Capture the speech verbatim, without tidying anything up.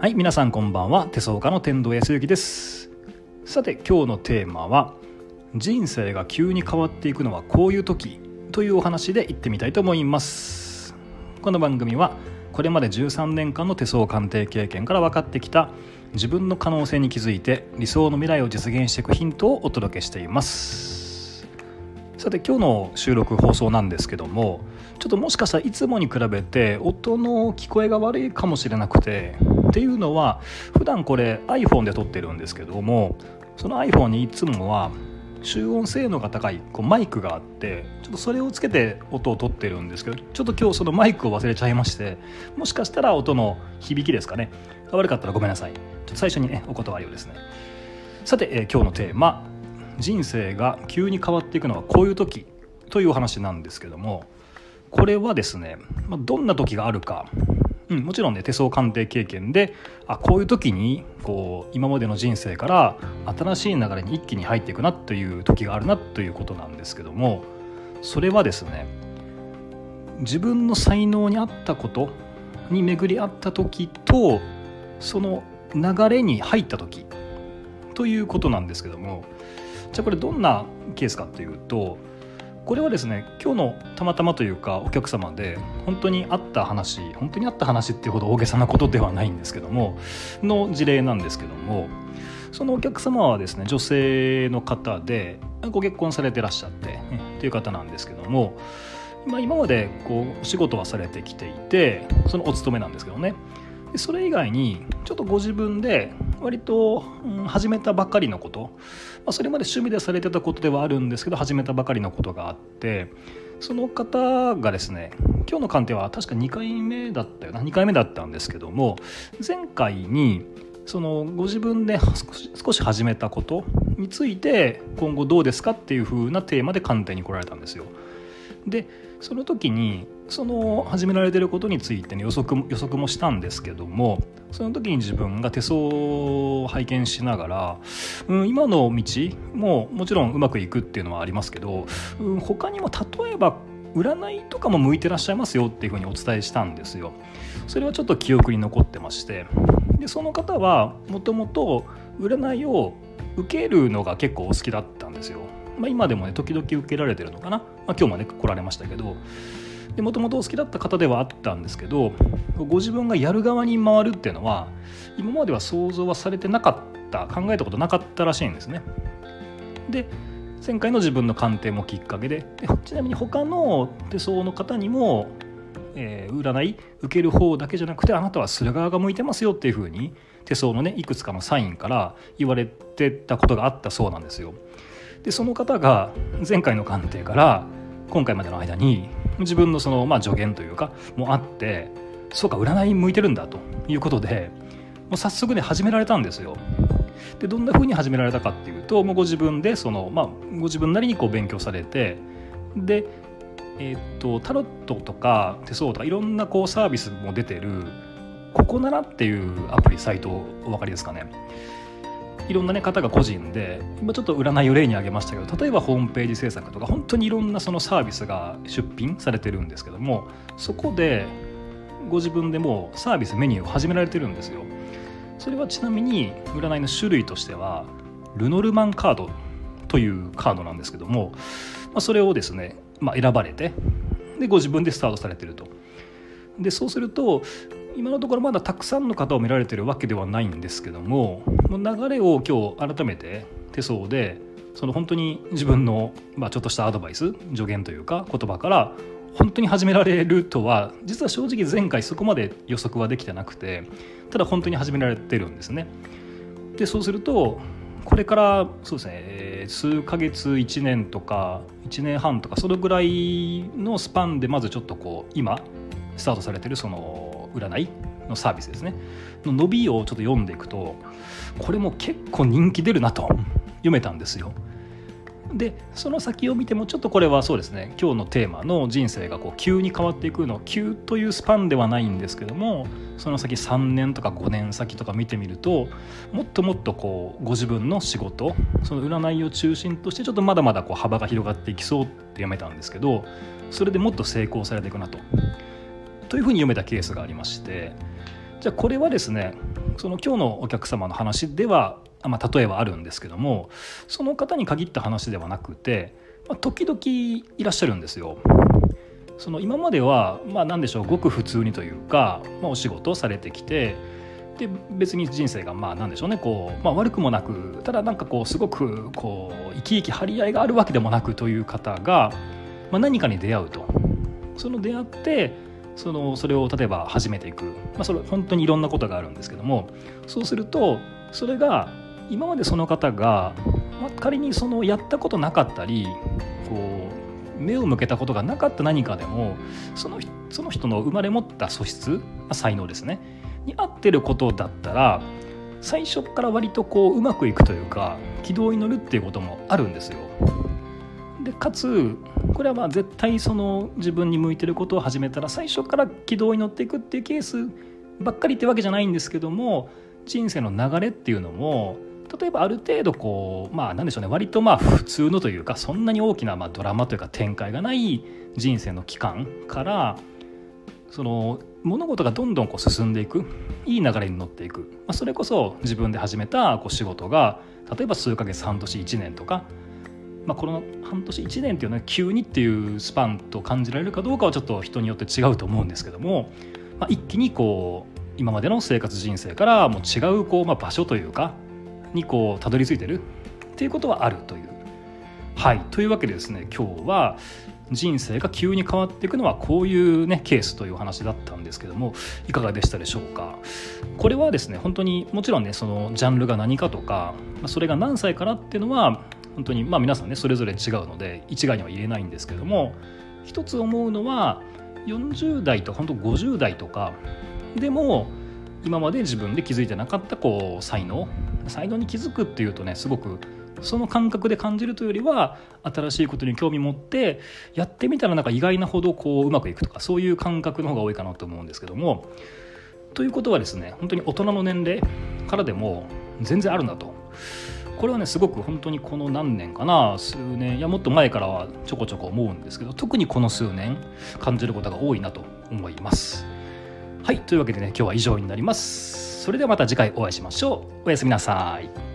はい、皆さんこんばんは。手相家の天童康之です。さて、今日のテーマは人生が急に変わっていくのはこういう時というお話でいってみたいと思います。この番組はこれまでじゅうさんねんかんの手相鑑定経験から分かってきた自分の可能性に気づいて理想の未来を実現していくヒントをお届けしています。さて、今日の収録放送なんですけども、ちょっともしかしたらいつもに比べて音の聞こえが悪いかもしれなくて、っていうのは普段これ iPhone で撮ってるんですけども、その iPhone にいつもは集音性能が高いこうマイクがあって、ちょっとそれをつけて音を取ってるんですけど、ちょっと今日そのマイクを忘れちゃいまして、もしかしたら音の響きですかね、悪かったらごめんなさい。ちょっと最初にねお断りをですね。さて、えー、今日のテーマ、人生が急に変わっていくのはこういう時というお話なんですけども、これはですね、まあ、どんな時があるか、うん、もちろんね手相鑑定経験で、あこういう時にこう今までの人生から新しい流れに一気に入っていくなという時があるなということなんですけども、それはですね、自分の才能に合ったことに巡り合った時とその流れに入った時ということなんですけども、じゃあこれどんなケースかというと、これはですね、今日のたまたまというかお客様で本当にあった話、本当にあった話っていうほど大げさなことではないんですけどもの事例なんですけども、そのお客様はですね、女性の方でご結婚されてらっしゃってっていう方なんですけども、まあ、今までこうお仕事はされてきていて、そのお勤めなんですけどね、それ以外にちょっとご自分で割と、うん、始めたばかりのこと、まあ、それまで趣味でされてたことではあるんですけど始めたばかりのことがあって、その方がですね、今日の鑑定は確かにかいめだったよなにかいめだったんですけども、前回にそのご自分で少し、少し始めたことについて今後どうですかっていう風なテーマで鑑定に来られたんですよ。でその時にその始められていることについて、ね、予測も予測もしたんですけども、その時に自分が手相を拝見しながら、うん、今の道ももちろんうまくいくっていうのはありますけど、うん、他にも例えば占いとかも向いてらっしゃいますよっていうふうにお伝えしたんですよ。それはちょっと記憶に残ってまして、でその方はもともと占いを受けるのが結構お好きだったんですよ。まあ、今でもね時々受けられてるのかな、まあ、今日もね来られましたけど、もともとお好きだった方ではあったんですけど、ご自分がやる側に回るっていうのは今までは想像はされてなかった、考えたことなかったらしいんですね。で前回の自分の鑑定もきっかけ で, でちなみに他の手相の方にも、えー、占い受ける方だけじゃなくて、あなたはする側が向いてますよっていう風に手相のねいくつかのサインから言われてたことがあったそうなんですよ。でその方が前回の鑑定から今回までの間に自分のその、まあ、助言というかもあって、そうか占い向いてるんだということで、もう早速ね始められたんですよ。でどんな風に始められたかっていうと、もうご自分でその、まあ、ご自分なりにこう勉強されて、で、えー、っとタロットとか手相とかいろんなこうサービスも出てるここならっていうアプリサイト、お分かりですかね。いろんな、ね、方が個人で今ちょっと占いを例に挙げましたけど、例えばホームページ制作とか本当にいろんなそのサービスが出品されてるんですけども、そこでご自分でもうサービスメニューを始められてるんですよ。それはちなみに占いの種類としてはルノルマンカードというカードなんですけども、まあ、それをですね、まあ、選ばれて、でご自分でスタートされてると。でそうすると今のところまだたくさんの方を見られてるわけではないんですけども、もう流れを今日改めて手相でその本当に自分の、まあ、ちょっとしたアドバイス、助言というか言葉から本当に始められるとは、実は正直前回そこまで予測はできてなくて、ただ本当に始められてるんですね。でそうするとこれからそうですね、数ヶ月いちねんとかいちねんはんとかそのぐらいのスパンでまずちょっとこう今スタートされてるその占いのサービスですねの伸びをちょっと読んでいくと、これも結構人気出るなと読めたんですよ。でその先を見てもちょっとこれはそうですね、今日のテーマの人生がこう急に変わっていくの、急というスパンではないんですけども、その先さんねんとかごねん先とか見てみると、もっともっとこうご自分の仕事、その占いを中心としてちょっとまだまだこう幅が広がっていきそうって読めたんですけど、それでもっと成功されていくなとというふうに読めたケースがありまして、 じゃあこれはですね、その今日のお客様の話では、まあ、例えばあるんですけども、その方に限った話ではなくて、まあ、時々いらっしゃるんですよ。その今まではまあ何でしょう、ごく普通にというか、まあ、お仕事をされてきて、で別に人生がまあ何でしょうね、こう、まあ、悪くもなく、ただなんかこうすごくこう生き生き張り合いがあるわけでもなくという方が、まあ、何かに出会うと。その出会ってそのそれを例えば始めていく、まあ、それ本当にいろんなことがあるんですけども、そうするとそれが今までその方が、まあ、仮にそのやったことなかったり、こう目を向けたことがなかった何かでも、そのその人の生まれ持った素質、まあ、才能ですねに合ってることだったら、最初から割とこううまくいくというか、軌道に乗るっていうこともあるんですよ。でかつこれはまあ絶対その自分に向いてることを始めたら最初から軌道に乗っていくっていうケースばっかりってわけじゃないんですけども、人生の流れっていうのも例えばある程度こう、まあなんでしょうね、割とまあ普通のというか、そんなに大きなまあドラマというか展開がない人生の期間から、その物事がどんどんこう進んでいく、いい流れに乗っていく、まあ、それこそ自分で始めたこう仕事が例えば数ヶ月、半年、いちねんとか、まあ、この半年いちねんっていうのは急にっていうスパンと感じられるかどうかはちょっと人によって違うと思うんですけども、まあ、一気にこう今までの生活人生からもう違うこう、まあ、場所というかにこうたどり着いてるっていうことはあるという。はい、というわけでですね、今日は人生が急に変わっていくのはこういうねケースという話だったんですけども、いかがでしたでしょうか。これはですね、本当にもちろんね、そのジャンルが何かとか、それが何歳からっていうのは本当にまあ皆さんねそれぞれ違うので一概には言えないんですけども、一つ思うのはよんじゅう代と本当ごじゅう代とかでも今まで自分で気づいてなかったこう才能才能に気づくっていうとね、すごくその感覚で感じるというよりは、新しいことに興味持ってやってみたらなんか意外なほどこううまくいくとか、そういう感覚の方が多いかなと思うんですけども、ということはですね、本当に大人の年齢からでも全然あるんだと。これはねすごく本当にこの何年かな、数年、いやもっと前からはちょこちょこ思うんですけど、特にこの数年感じることが多いなと思います。はい、というわけでね、今日は以上になります。それではまた次回お会いしましょう。おやすみなさい。